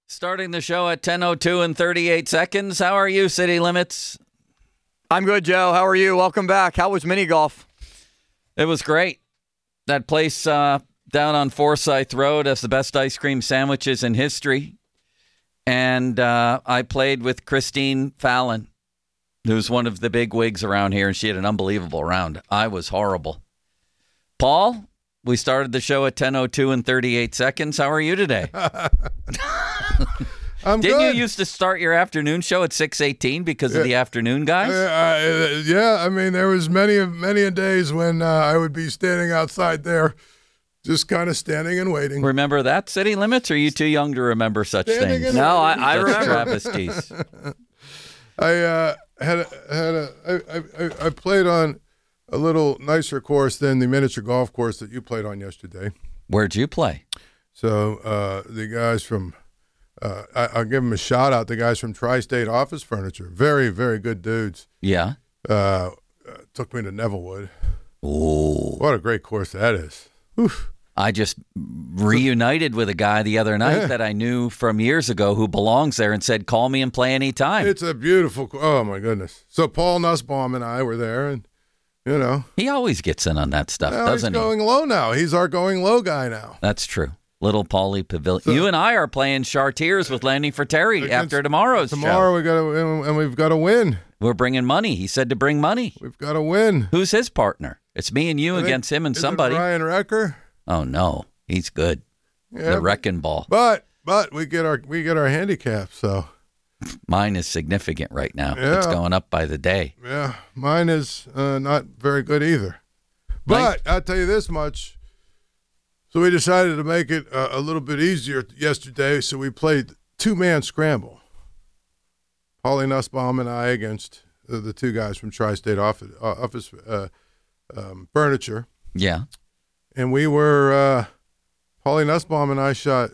Starting the show at 10:02 and 38 seconds. How are you, City Limits? I'm good, Joe. How are you? Welcome back. How was mini golf? It was great. That place down on Forsyth Road has the best ice cream sandwiches in history. And I played with Christine Fallon, who's one of the big wigs around here, and she had an unbelievable round. I was horrible. Paul, we started the show at 10:02 and 38 seconds. How are you today? I'm Didn't good. you used to start your afternoon show at 6:18 because of the afternoon guys? Yeah, I mean, there was many a days when I would be standing outside there, just kind of standing and waiting. Remember that, City Limits? Or are you too young to remember such Standing things? in- No, I That's remember. travesties. I played on a little nicer course than the miniature golf course that you played on yesterday. Where'd you play? So the guys from, I'll give them a shout out. The guys from Tri-State Office Furniture, very, very good dudes. Yeah. Took me to Nevillewood. Ooh. What a great course that is. Oof. I just reunited with a guy the other night that I knew from years ago who belongs there and said, call me and play anytime. It's a beautiful. Oh my goodness. So Paul Nussbaum and I were there, and you know, He always gets in on that stuff, now he's doesn't he? going low now. He's our going low guy now. That's true. Little Paulie Pavilion. So- You and I are playing Chartiers with Landing for Terry Against- after tomorrow's Tomorrow show. we've got to win. We're bringing money. He said to bring money. We've got to win. Who's his partner? It's me and you I think- against him and is it somebody. Ryan Recker. Oh, no. He's good. Yeah, The wrecking ball. but we get our handicap. So Mine is significant right now. Yeah. It's going up by the day. yeah, mine is not very good either. But I'll tell you this much. So we decided to make it a little bit easier yesterday. So we played 2-man scramble. Paulie Nussbaum and I against the two guys from Tri-State Office Furniture. Yeah. And we were, Paulie Nussbaum and I shot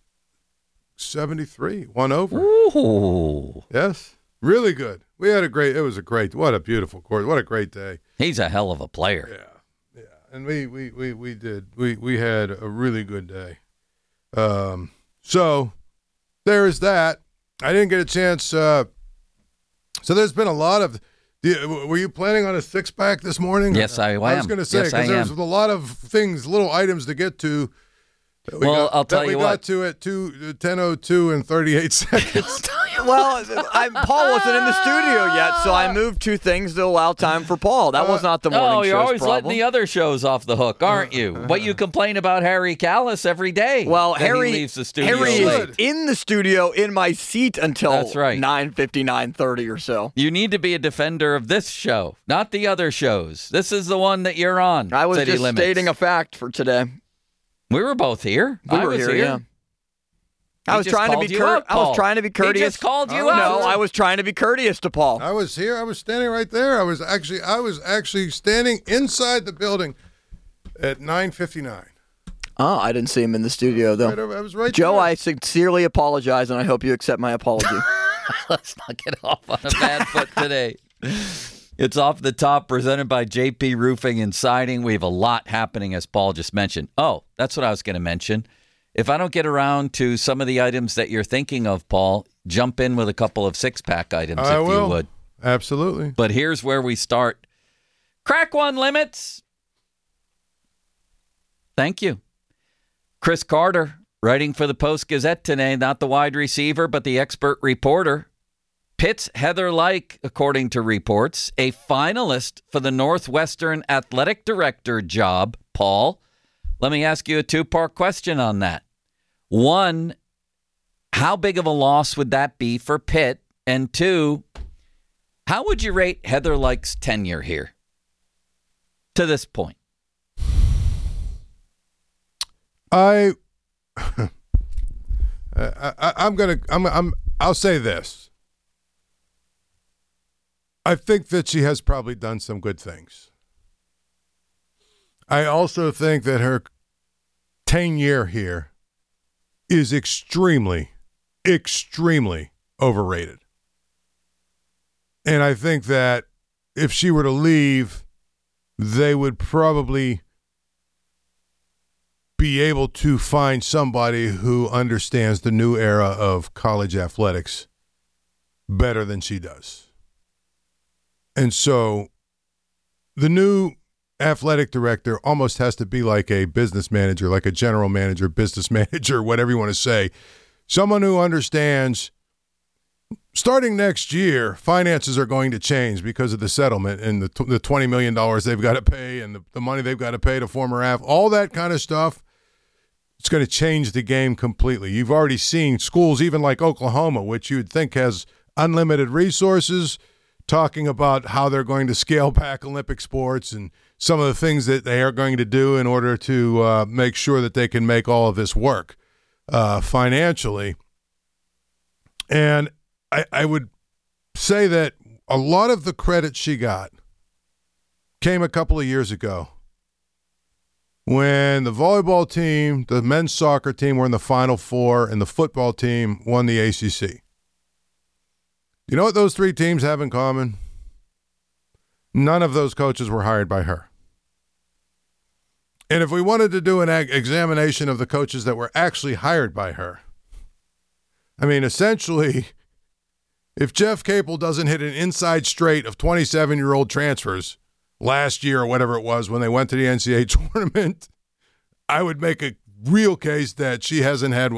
73, 1 over. Ooh. Yes, really good. It was a great, what a beautiful course. What a great day. He's a hell of a player. Yeah. And we had a really good day. So there is that. I didn't get a chance. So there's been a lot of, were you planning on a 6-pack this morning? Yes, I am. I was going to say, Yes, I because there's am. a lot of things, little items to get to. I'll tell you we what. got to at 10:02 and 38 seconds. Well, Paul wasn't in the studio yet, so I moved 2 things to allow time for Paul. That was not the morning Oh, you're show's always problem. letting the other shows off the hook, aren't you? But you complain about Harry Callis every day. Well, that Harry he leaves the studio Harry late. is in the studio in my seat until That's right. 9:50, 9:30 or so. You need to be a defender of this show, not the other shows. This is the one that you're on. I was City just Limits. stating a fact for today. We were both here. We I were was here, yeah. I He was just trying to called be you out, I was Paul. trying to be courteous. He just called you Oh, out. No, I was trying to be courteous to Paul. I was here. I was standing right there. I was actually standing inside the building at 9:59. Oh, I didn't see him in the studio though. I was right Joe, there. I sincerely apologize, and I hope you accept my apology. Let's not get off on a bad foot today. It's Off the Top, presented by JP Roofing and Siding. We have a lot happening, as Paul just mentioned. Oh, that's what I was going to mention. If I don't get around to some of the items that you're thinking of, Paul, jump in with a couple of 6-pack items I if will. you would. Absolutely. But here's where we start. Crack one limits. Thank you. Chris Carter, writing for the Post-Gazette today, not the wide receiver, but the expert reporter. Pitt's Heather Lyke, according to reports, a finalist for the Northwestern athletic director job. Paul, let me ask you a 2-part question on that. One, how big of a loss would that be for Pitt? And 2, how would you rate Heather Lyke's tenure here to this point? I'll say this. I think that she has probably done some good things. I also think that her tenure here is extremely, extremely overrated. And I think that if she were to leave, they would probably be able to find somebody who understands the new era of college athletics better than she does. And so the new athletic director almost has to be like a business manager, like a general manager, business manager, whatever you want to say. Someone who understands starting next year, finances are going to change because of the settlement and the $20 million they've got to pay and the money they've got to pay to former athletes, all that kind of stuff. It's going to change the game completely. You've already seen schools, even like Oklahoma, which you'd think has unlimited resources, talking about how they're going to scale back Olympic sports and some of the things that they are going to do in order to make sure that they can make all of this work financially. And I would say that a lot of the credit she got came a couple of years ago when the volleyball team, the men's soccer team were in the Final Four, and the football team won the ACC. You know what those three teams have in common? None of those coaches were hired by her. And if we wanted to do an examination of the coaches that were actually hired by her, I mean, essentially, if Jeff Capel doesn't hit an inside straight of 27-year-old transfers last year or whatever it was when they went to the NCAA tournament, I would make a real case that she hasn't had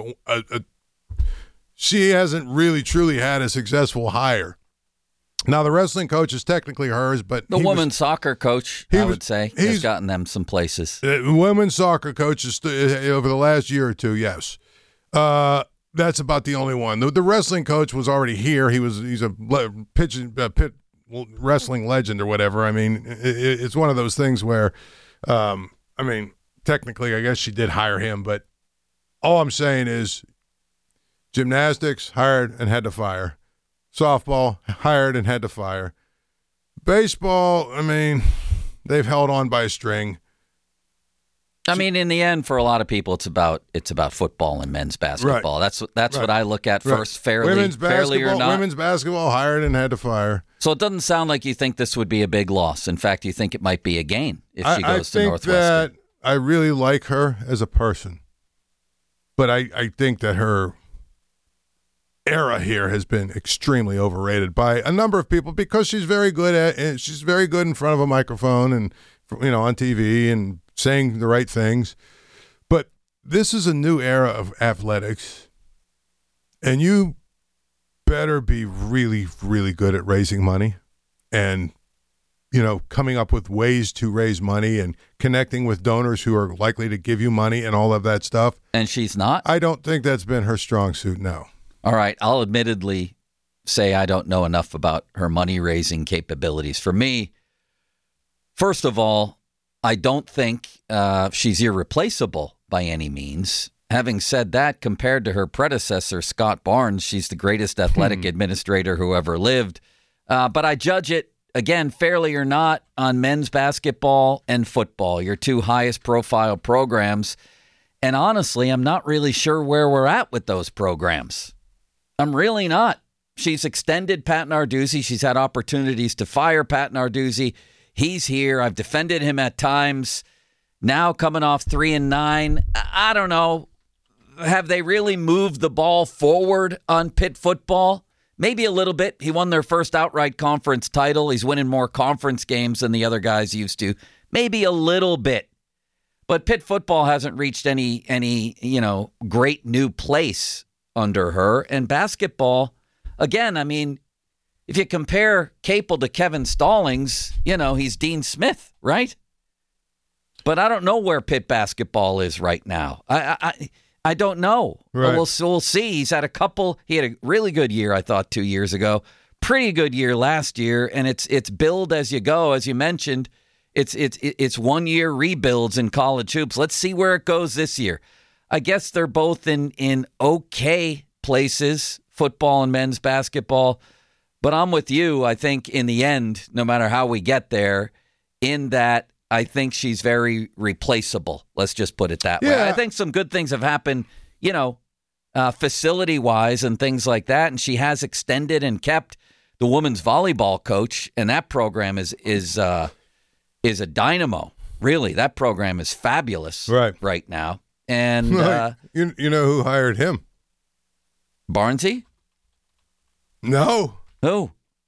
she hasn't really truly had a successful hire. Now, the wrestling coach is technically hers, but the women's soccer coach, I would say, has gotten them some places. Women's soccer coach is over the last year or two, yes. That's about the only one. The wrestling coach was already here. He's a pit wrestling legend or whatever. I mean, it's one of those things where, I mean, technically, I guess she did hire him, but all I'm saying is gymnastics, hired and had to fire. Softball, hired and had to fire. Baseball, I mean, they've held on by a string. I mean, in the end, for a lot of people, it's about football and men's basketball. Right. That's what I look at first, fairly or not. Women's basketball, hired and had to fire. So it doesn't sound like you think this would be a big loss. In fact, you think it might be a gain if she goes to Northwestern. I really like her as a person, but I think that her era here has been extremely overrated by a number of people because she's very good in front of a microphone and on TV and saying the right things. But this is a new era of athletics, and you better be really, really good at raising money and coming up with ways to raise money and connecting with donors who are likely to give you money and all of that stuff. And she's not? I don't think that's been her strong suit, no. All right, I'll admittedly say I don't know enough about her money-raising capabilities. For me, first of all, I don't think she's irreplaceable by any means. Having said that, compared to her predecessor, Scott Barnes, she's the greatest athletic administrator who ever lived. But I judge it, again, fairly or not, on men's basketball and football, your two highest-profile programs. And honestly, I'm not really sure where we're at with those programs. I'm really not. She's extended Pat Narduzzi. She's had opportunities to fire Pat Narduzzi. He's here. I've defended him at times. Now coming off 3-9, I don't know. Have they really moved the ball forward on Pitt football? Maybe a little bit. He won their first outright conference title. He's winning more conference games than the other guys used to. Maybe a little bit. But Pitt football hasn't reached any great new place under her. And basketball, again, I mean, if you compare Capel to Kevin Stallings, he's Dean Smith, right? But I don't know where Pitt basketball is right now. I don't know. Right. We'll see. He had a really good year, I thought, 2 years ago. Pretty good year last year, and it's build as you go, as you mentioned. It's 1 year rebuilds in college hoops. Let's see where it goes this year. I guess they're both in okay places, football and men's basketball. But I'm with you. I think in the end, no matter how we get there, in that I think she's very replaceable. Let's just put it that way. I think some good things have happened, facility-wise and things like that. And she has extended and kept the women's volleyball coach, and that program is a dynamo. Really, that program is fabulous right now. And you know who hired him? Barnesy? No. Who?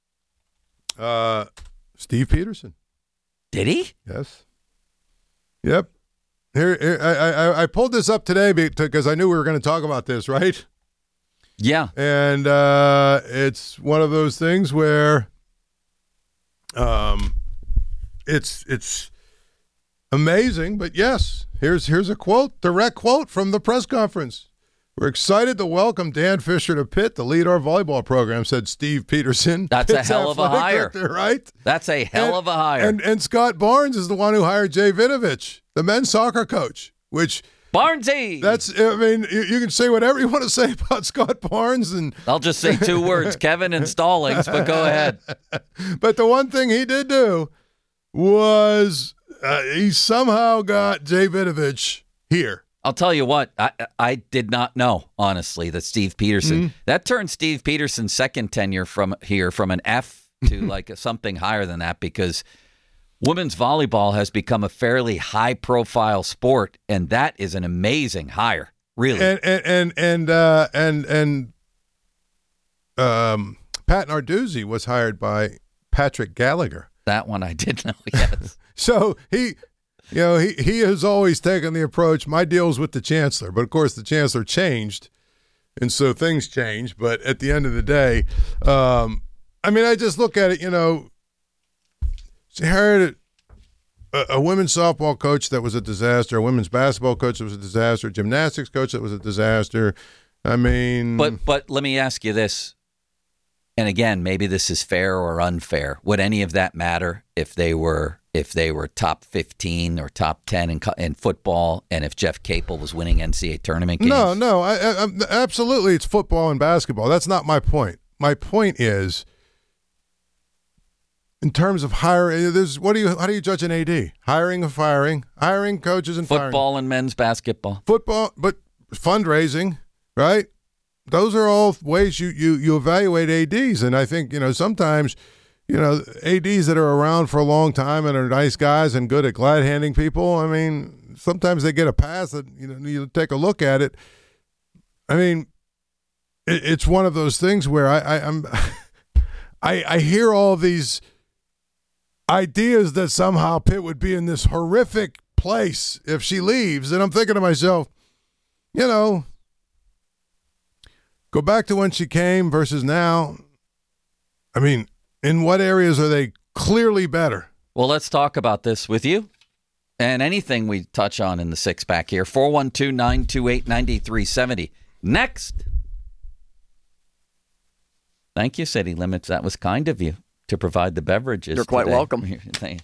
Steve Peterson. Did he? Yes. Yep. Here I pulled this up today because I knew we were going to talk about this, right? Yeah. And it's one of those things where it's amazing, but yes, here's a quote, direct quote from the press conference. We're excited to welcome Dan Fisher to Pitt to lead our volleyball program, said Steve Peterson. That's Pitt's a hell of a hire. director, right? That's a hell of a hire. And Scott Barnes is the one who hired Jay Vinovich, the men's soccer coach, which Barnesy. You can say whatever you want to say about Scott Barnes. And I'll just say two words, Kevin and Stallings, but go ahead. But the one thing he did do was he somehow got Jay Vinovich here. I'll tell you what, I did not know, honestly, that Steve Peterson, that turned Steve Peterson's second tenure from an F to like something higher than that, because women's volleyball has become a fairly high-profile sport, and that is an amazing hire, really. And Pat Narduzzi was hired by Patrick Gallagher. That one I did know, yes. So he has always taken the approach, my deal's with the chancellor. But, of course, the chancellor changed, and so things change. But at the end of the day, I just look at it, she hired a women's softball coach that was a disaster, a women's basketball coach that was a disaster, a gymnastics coach that was a disaster. But let me ask you this, and again, maybe this is fair or unfair. Would any of that matter if they were top 15 or top 10 in football, and if Jeff Capel was winning NCAA tournament games? No, I absolutely, it's football and basketball. That's not my point. My point is, in terms of hiring, how do you judge an AD? Hiring or firing? Hiring coaches and firing. Football and men's basketball. Football, but fundraising, right? Those are all ways you evaluate ADs, and I think sometimes ADs that are around for a long time and are nice guys and good at glad handing people. Sometimes they get a pass that you take a look at it. It's one of those things where I hear all these ideas that somehow Pitt would be in this horrific place if she leaves, and I'm thinking to myself, go back to when she came versus now. In what areas are they clearly better? Well, let's talk about this with you and anything we touch on in the six-pack here. 412-928-9370. Next. Thank you, City Limits. That was kind of you to provide the beverages. You're quite today. welcome.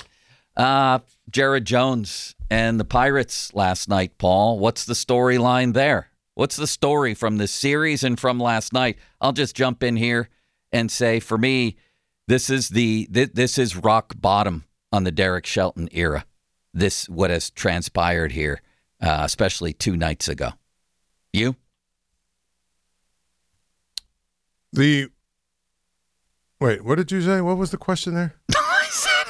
Jared Jones and the Pirates last night, Paul. What's the storyline there? What's the story from this series and from last night? I'll just jump in here and say, for me, this is rock bottom on the Derek Shelton era. What has transpired here, especially 2 nights ago. You? Wait, what did you say? What was the question there? I said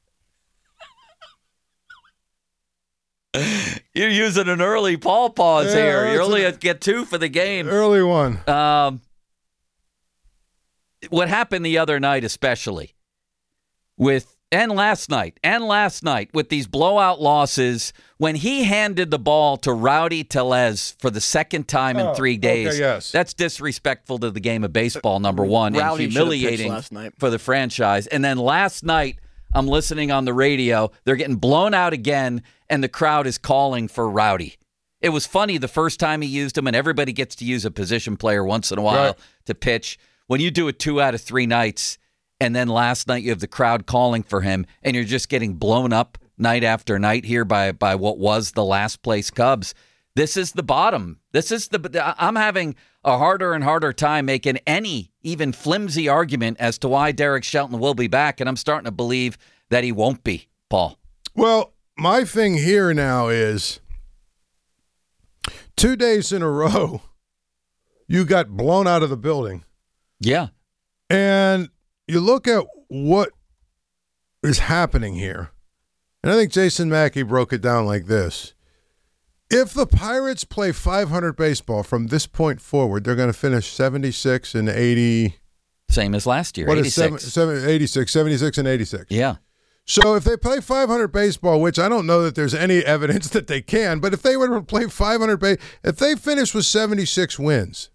you're using an early Paul pause here. You only get 2 for the game. Early one. What happened the other night, especially and last night with these blowout losses, when he handed the ball to Rowdy Tellez for the second time in 3 days, okay, yes. That's disrespectful to the game of baseball, number one, Rowdy and humiliating for the franchise. And then last night, I'm listening on the radio, they're getting blown out again, and the crowd is calling for Rowdy. It was funny the first time he used him, and everybody gets to use a position player once in a while to pitch. When you do it 2 out of 3 nights, and then last night you have the crowd calling for him, and you're just getting blown up night after night here by what was the last place Cubs. This is the bottom. I'm having a harder and harder time making any even flimsy argument as to why Derek Shelton will be back, and I'm starting to believe that he won't be, Paul. Well, my thing here now is 2 days in a row, you got blown out of the building. Yeah. And you look at what is happening here, and I think Jason Mackey broke it down like this. If the Pirates play 500 baseball from this point forward, they're going to finish 76 and 80. Same as last year, What 86. is 86, 76 and 86. Yeah. So if they play 500 baseball, which I don't know that there's any evidence that they can, but if they were to play 500 if they finish with 76 wins,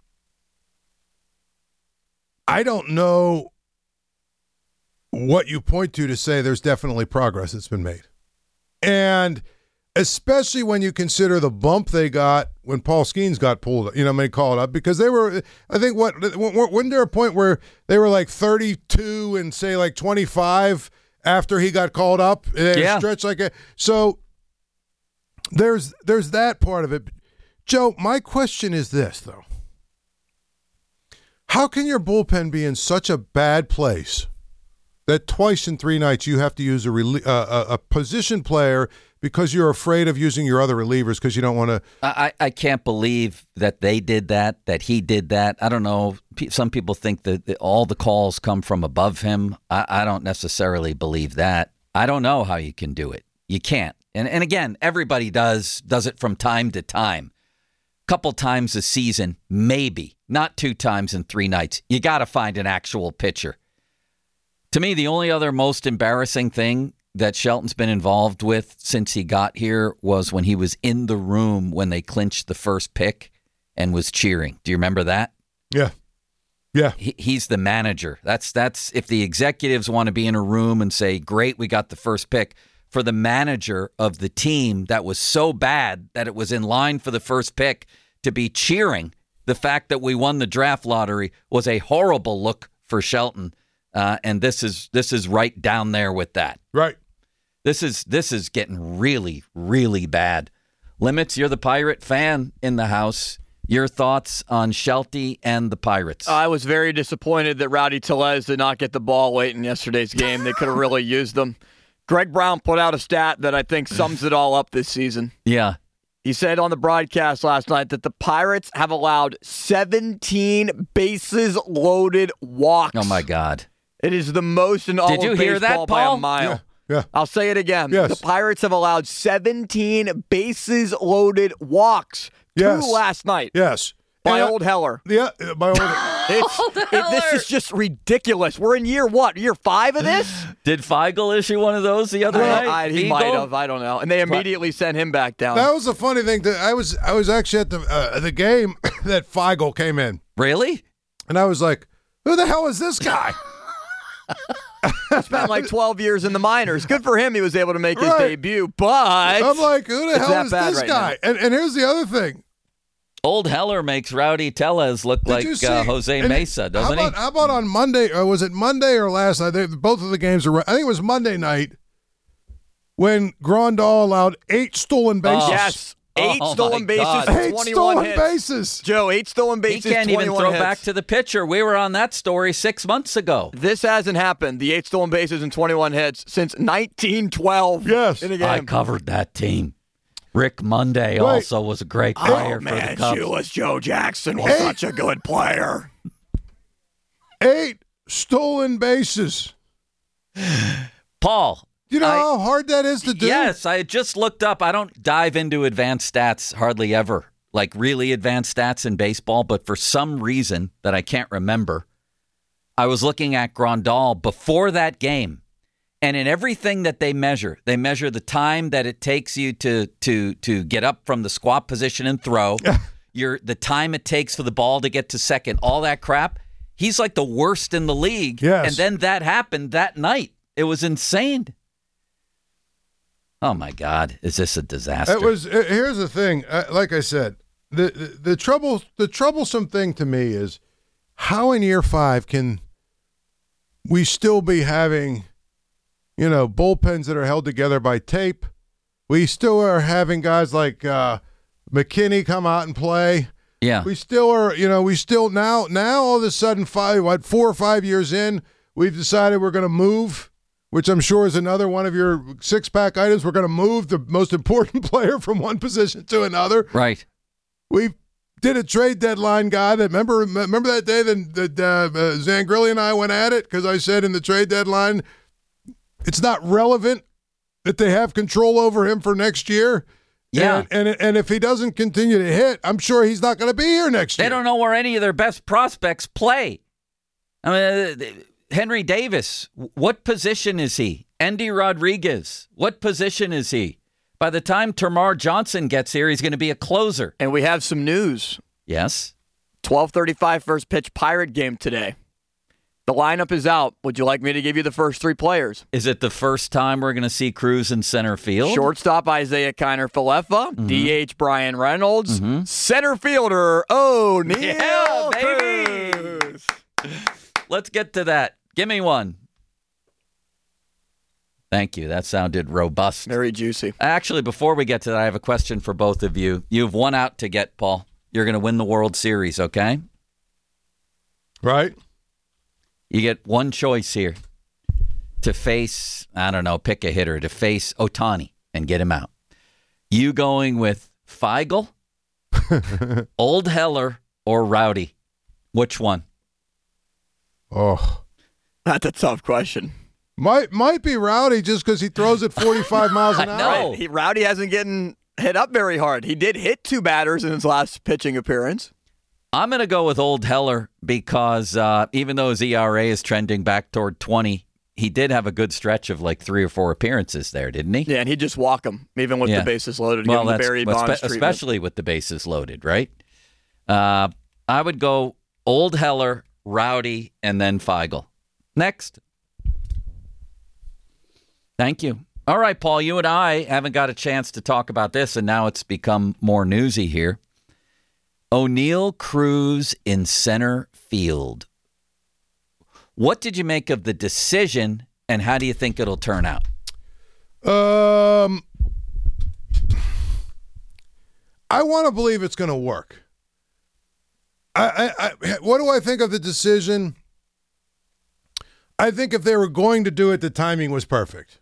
I don't know what you point to say there's definitely progress that's been made. And especially when you consider the bump they got when Paul Skeens got pulled, called up, because they were, I think, wasn't there a point where they were like 32 and say like 25 after he got called up? Yeah. Stretch like a, so there's that part of it. Joe, my question is this, though. How can your bullpen be in such a bad place that twice in 3 nights you have to use a position player because you're afraid of using your other relievers because you don't want to? I can't believe that they did that he did that. I don't know. Some people think that all the calls come from above him. I don't necessarily believe that. I don't know how you can do it. You can't. And again, everybody does it from time to time. Couple times a season, maybe. Not 2 times in 3 nights. You got to find an actual pitcher. To me, the only other most embarrassing thing that Shelton's been involved with since he got here was when he was in the room when they clinched the first pick and was cheering. Do you remember that? Yeah. Yeah. He's the manager. That's if the executives want to be in a room and say, great, we got the first pick. For the manager of the team that was so bad that it was in line for the first pick to be cheering the fact that we won the draft lottery was a horrible look for Shelton. And this is right down there with that. Right. This is getting really, really bad. Limits, you're the Pirate fan in the house. Your thoughts on Shelty and the Pirates? I was very disappointed that Rowdy Tellez did not get the ball late in yesterday's game. They could have really used them. Greg Brown put out a stat that I think sums it all up this season. Yeah. He said on the broadcast last night that the Pirates have allowed 17 bases loaded walks. Oh, my God. It is the most in all Did you of hear baseball that, by Paul? a mile. Yeah. I'll say it again. Yes. The Pirates have allowed 17 bases loaded walks. Yes. 2 last night. Yes. By Old Heller. Yeah, by Old This is just ridiculous. We're in year 5 of this? Did Feigl issue one of those the other night? He might have. I don't know. And they immediately sent him back down. That was the funny thing. I was actually at the game that Feigl came in. Really? And I was like, who the hell is this guy? Spent like 12 years in the minors. Good for him. He was able to make his debut. But I'm like, who the hell is this guy? And here's the other thing. Old Heller makes Rowdy Tellez look like Jose Mesa, doesn't he? How about on Monday, or was it Monday or last night? Both of the games were, I think it was Monday night, when Grandal allowed 8 stolen bases. Yes. 8 stolen bases, God. 21 8 stolen hits. bases. Joe, 8 stolen bases, He can't even 21 throw hits. back to the pitcher. We were on that story 6 months ago. This hasn't happened, the 8 stolen bases and 21 hits, since 1912. Yes. In a game. I covered that team. Rick Monday also was a great player for the Cubs. Shoeless Joe Jackson was such a good player. 8 stolen bases. Paul. You know how hard that is to do? Yes, I just looked up. I don't dive into advanced stats hardly ever, like really advanced stats in baseball, but for some reason that I can't remember, I was looking at Grandal before that game. And in everything that they measure the time that it takes you to get up from the squat position and throw, the time it takes for the ball to get to second, all that crap. He's like the worst in the league. Yes. And then that happened that night. It was insane. Oh my God, is this a disaster? Here's the thing. Like I said, the troublesome thing to me is how in year 5 can we still be having, bullpens that are held together by tape. We still are having guys like McKinney come out and play. Yeah. We still are, now all of a sudden 4 or 5 years in, we've decided we're going to move, which I'm sure is another one of your 6-pack items. We're going to move the most important player from one position to another. Right. We did a trade deadline guy that remember that day that Zangrilli and I went at it because I said in the trade deadline, it's not relevant that they have control over him for next year. Yeah. And if he doesn't continue to hit, I'm sure he's not going to be here next year. They don't know where any of their best prospects play. I mean, Henry Davis, what position is he? Andy Rodriguez, what position is he? By the time Termarr Johnson gets here, he's going to be a closer. And we have some news. Yes. 12:35 first pitch Pirate game today. The lineup is out. Would you like me to give you the first three players? Is it the first time we're going to see Cruz in center field? Shortstop Isaiah Kiner-Falefa, DH Brian Reynolds, center fielder O'Neal Cruz. Let's get to that. Give me one. Thank you. That sounded robust. Very juicy. Actually, before we get to that, I have a question for both of you. You have one out to get, Paul. You're going to win the World Series, okay? Right. You get one choice here to face, I don't know, pick a hitter, to face Ohtani and get him out. You going with Feigl, Old Heller, or Rowdy? Which one? Oh. That's a tough question. Might be Rowdy just because he throws it 45 miles an I hour. know. Right. Rowdy hasn't getting hit up very hard. He did hit two batters in his last pitching appearance. I'm going to go with Old Heller because even though his ERA is trending back toward 20, he did have a good stretch of like 3 or 4 appearances there, didn't he? Yeah, and he'd just walk him, even with the bases loaded. Well, give him the Barry Bonds treatment. especially with the bases loaded, right? I would go Old Heller, Rowdy, and then Feigl. Next. Thank you. All right, Paul, you and I haven't got a chance to talk about this, and now it's become more newsy here. O'Neal Cruz in center field. What did you make of the decision, and how do you think it'll turn out? I want to believe it's going to work. What do I think of the decision? I think if they were going to do it, the timing was perfect.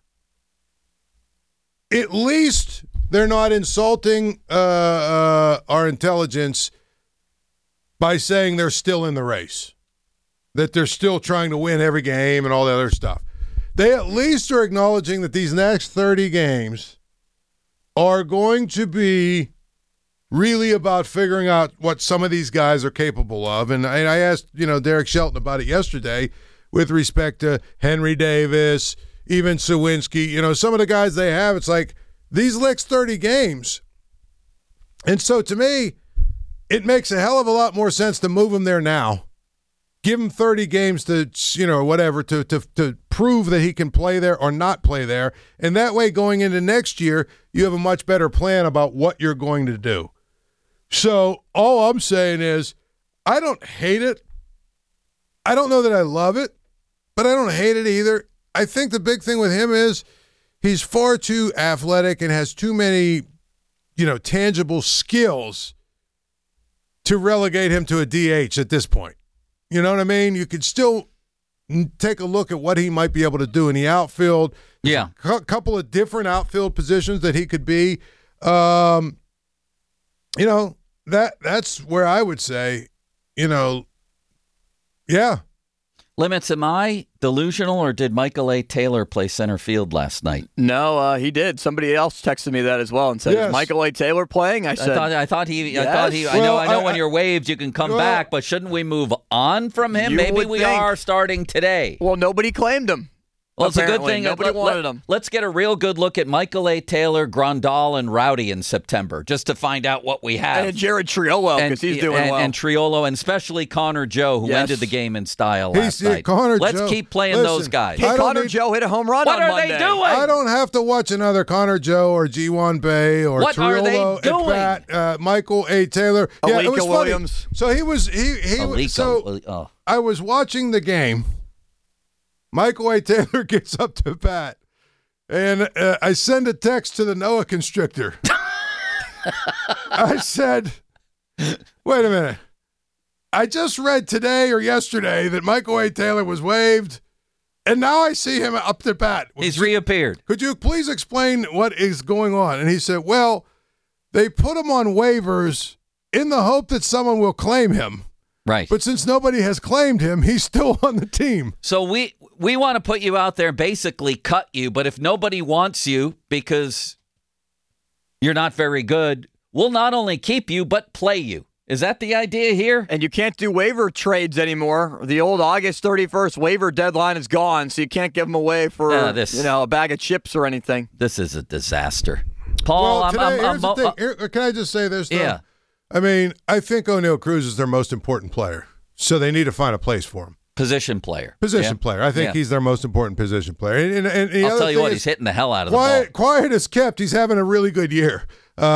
At least they're not insulting our intelligence by saying they're still in the race, that they're still trying to win every game and all the other stuff. They at least are acknowledging that these next 30 games are going to be really about figuring out what some of these guys are capable of. And I asked, Derek Shelton about it yesterday with respect to Henry Davis, even Sawinski, some of the guys they have, it's like these next 30 games. And so to me, it makes a hell of a lot more sense to move him there now. Give him 30 games to, to prove that he can play there or not play there. And that way, going into next year, you have a much better plan about what you're going to do. So all I'm saying is I don't hate it. I don't know that I love it, but I don't hate it either. I think the big thing with him is he's far too athletic and has too many, tangible skills to relegate him to a DH at this point. You know what I mean? You could still take a look at what he might be able to do in the outfield. Yeah. A couple of different outfield positions that he could be. That's where I would say, yeah. Limits, am I delusional, or did Michael A. Taylor play center field last night? No, he did. Somebody else texted me that as well and said, Yes. "Is Michael A. Taylor playing?" I said, I thought he. Yes. I know. Well, When you're waived, you can come back, but shouldn't we move on from him? You Maybe would we think. are starting today. "Well, nobody claimed him." Well, it's a good Apparently, thing. nobody wanted him. Let's get a real good look at Michael A. Taylor, Grandal, and Rowdy in September, just to find out what we have. And Jared Triolo, because he's doing well. And Triolo, and especially Connor Joe, who Yes. ended the game in style last He's- night. Connor Let's Joe. keep playing Listen, those guys. I don't Connor need- Joe hit a home run What on are Monday. they doing? I don't have to watch another Connor Joe or G1 Bay or What are they Triolo doing? at bat, Michael A. Taylor. Yeah, it was Alika funny. Williams. So he was Alika, so I was watching the game. Michael A. Taylor gets up to bat, and I send a text to the Noah Constrictor. I said, "Wait a minute. I just read today or yesterday that Michael A. Taylor was waived, and now I see him up to bat. He's reappeared. Could you please explain what is going on?" And he said, "Well, they put him on waivers in the hope that someone will claim him. Right. But since nobody has claimed him, he's still on the team." So we want to put you out there, basically cut you, but if nobody wants you because You're not very good. We'll not only keep you, but play you. Is that the idea here? And you can't do waiver trades anymore. The old August 31st waiver deadline is gone, so you can't give them away for a bag of chips or anything. This is a disaster. Paul, well, today, here's the thing. Here, can I just say this, though? Yeah. I mean, I think O'Neal Cruz is their most important player, so they need to find a place for him. Position player. Player. I think he's their most important position player. And I'll tell you what, he's hitting the hell out of the ball. Quiet as kept, he's having a really good year.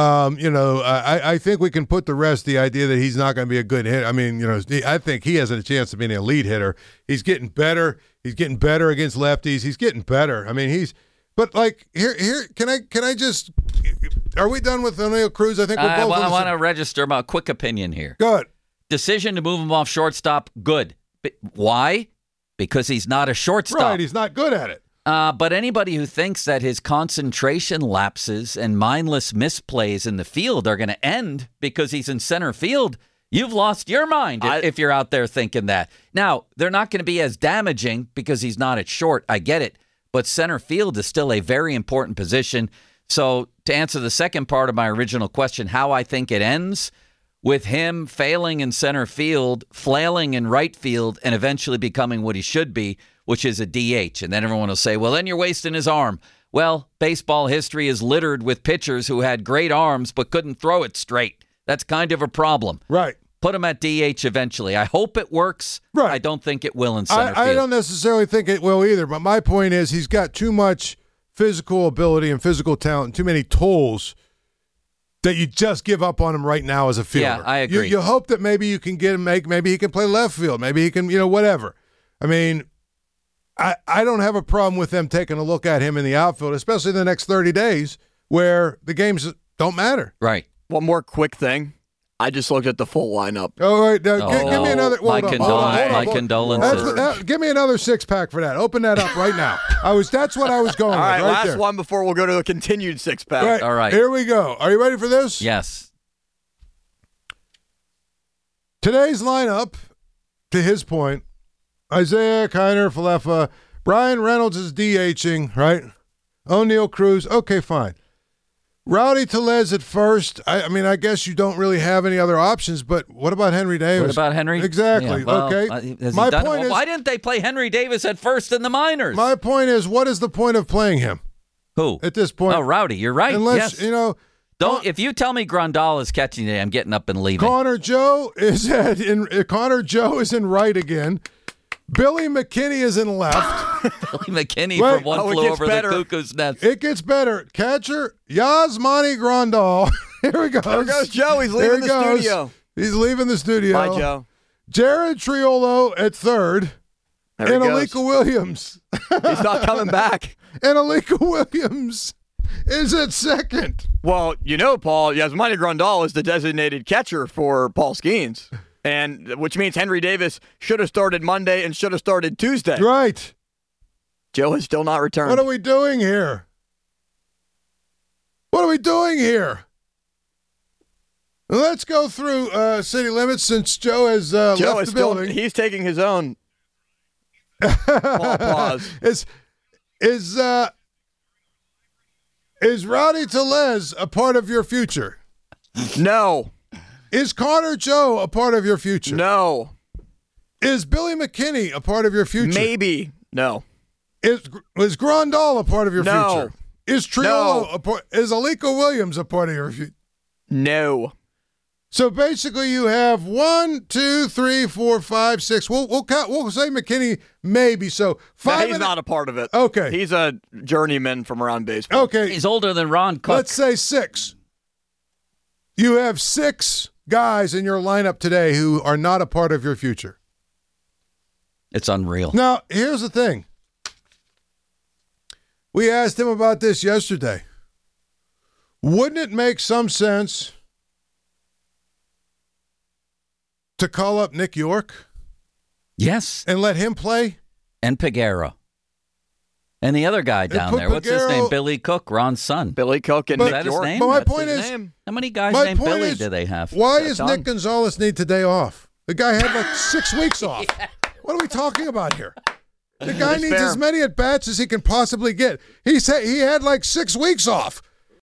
I think we can put to rest the idea that he's not going to be a good hitter. I mean, I think he has a chance to be an elite hitter. He's getting better. He's getting better against lefties. He's getting better. I mean, but like here, can I just? Are we done with O'Neal Cruz? I think we're both. I want to register my quick opinion here. Good. Decision to move him off shortstop. Good. Why? Because he's not a shortstop. Right. He's not good at it. But anybody who thinks that his concentration lapses and mindless misplays in the field are going to end because he's in center field, you've lost your mind if you're out there thinking that. Now, they're not going to be as damaging because he's not at short. I get it. But center field is still a very important position. So to answer the second part of my original question, how I think it ends, with him failing in center field, flailing in right field, and eventually becoming what he should be, which is a DH. And then everyone will say, well, then you're wasting his arm. Well, baseball history is littered with pitchers who had great arms but couldn't throw it straight. That's kind of a problem. Right. Put him at DH eventually. I hope it works. Right. I don't think it will in center field. I don't necessarily think it will either, but my point is he's got too much physical ability and physical talent and too many tools that you just give up on him right now as a fielder. Yeah, I agree. You hope that maybe you can get him, maybe he can play left field, maybe he can, whatever. I mean, I don't have a problem with them taking a look at him in the outfield, especially the next 30 days where the games don't matter. Right. One more quick thing. I just looked at the full lineup. All right, give me another. My condolences. Give me another 6-pack for that. Open that up right now. That's what I was going with. All right, last there. one before we'll go to a continued 6-pack. All right. Here we go. Are you ready for this? Yes. Today's lineup, to his point, Isaiah, Kiner, Falefa, Brian Reynolds is DHing, right? O'Neal Cruz, okay, fine. Rowdy Tellez at first. I mean, I guess you don't really have any other options, but what about Henry Davis? What about Henry? Exactly. Yeah, well, okay. My point is, why didn't they play Henry Davis at first in the minors? My point is, what is the point of playing him? Who? At this point. Oh, Rowdy, you're right. Unless, yes. Don't. If you tell me Grandal is catching today, I'm getting up and leaving. Connor Joe is in right again. Billy McKinney is in left. Billy McKinney from One Flew Over the Cuckoo's Nest. It gets better. Catcher, Yasmani Grandal. Here we go. There goes Joe. He's leaving the studio. He's leaving the studio. Bye, Joe. Jared Triolo at third. There and Alika Williams. He's not coming back. And Alika Williams is at second. Well, Paul, Yasmani Grandal is the designated catcher for Paul Skeens. And which means Henry Davis should have started Monday and should have started Tuesday. Right. Joe has still not returned. What are we doing here? Let's go through city limits since Joe has left the building. He's taking his own. Applause. Is Rowdy Tellez a part of your future? No. Is Connor Joe a part of your future? No. Is Billy McKinney a part of your future? Maybe. No. Is Grandal a part of your No. future? Is Triolo a part? Is Alika Williams a part of your future? No. So basically, you have 1, 2, 3, 4, 5, 6. We'll count. We'll say McKinney maybe. So 5. No, he's not a part of it. Okay. He's a journeyman from around baseball. Okay. He's older than Ron Cook. Let's say 6. You have 6 guys in your lineup today who are not a part of your future. It's unreal. Now, here's the thing. We asked him about this yesterday. Wouldn't it make some sense to call up Nick York? Yes. And let him play? And Peguero. And the other guy down there. What's his name? Billy Cook, Ron's son. Billy Cook and Nick York. Name? But my That's point his is, name. How many guys named Billy do they have? Why does Nick Gonzalez need today off? The guy had like 6 weeks off. Yeah. What are we talking about here? The guy needs as many at-bats as he can possibly get. He said he had like 6 weeks off.